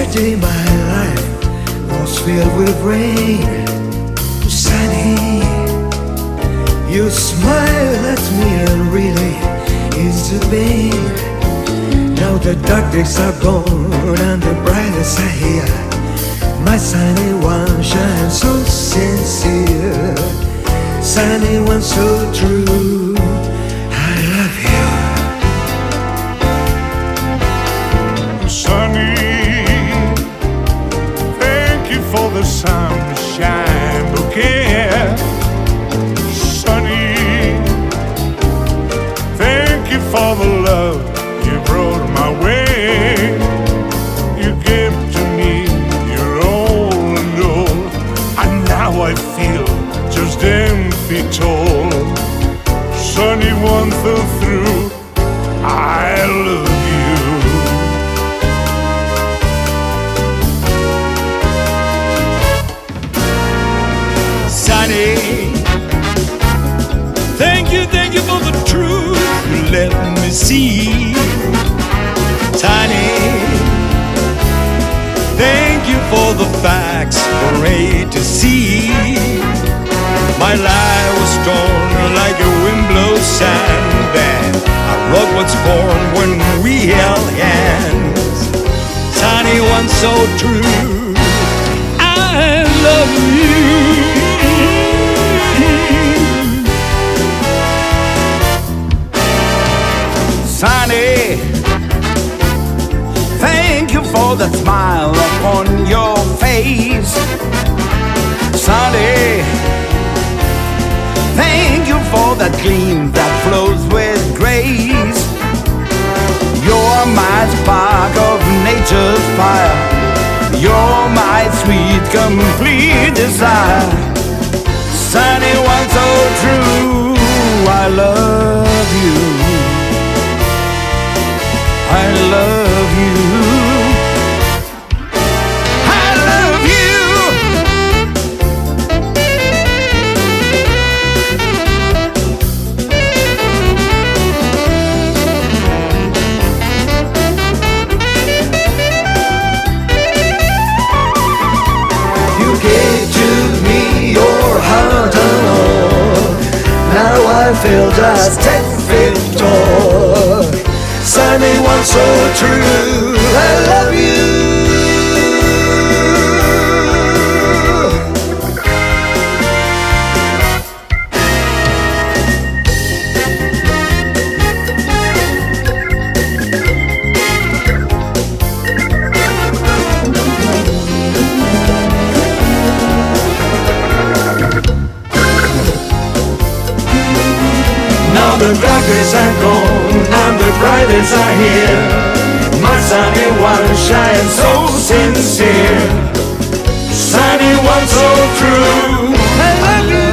Yesterday my life was filled with rain. Sunny, you smile at me and really ease the pain. Now the dark days are gone and the brightest are here. My sunny one shines so sincere, sunny one so true. I love you. Sunny, thank you for the sunshine bouquet. Sunny, thank you for the love you brought my way. You gave to me your all and all, and now I feel just 10 feet tall. Sunny one through, I love you. Sunny, thank you for the truth you let me see. Sunny, thank you for the facts for A to see. My life was torn like a wind blows sand, and our rock was born when we held hands. Sunny one so true, I love you. Sunny, thank you for the smile upon your face. Sunny, thank you for that gleam that flows with grace. You're my spark of nature's fire. You're my sweet, complete desire. Sunny one so true, I love you. I love you. I love you. You gave to me your heart and all. Now I feel just 10 feet tall. Sunny one so true, I love you. Now the dark days are gone and the bright days are here. My sunny one shines so sincere, sunny one so true. I love you.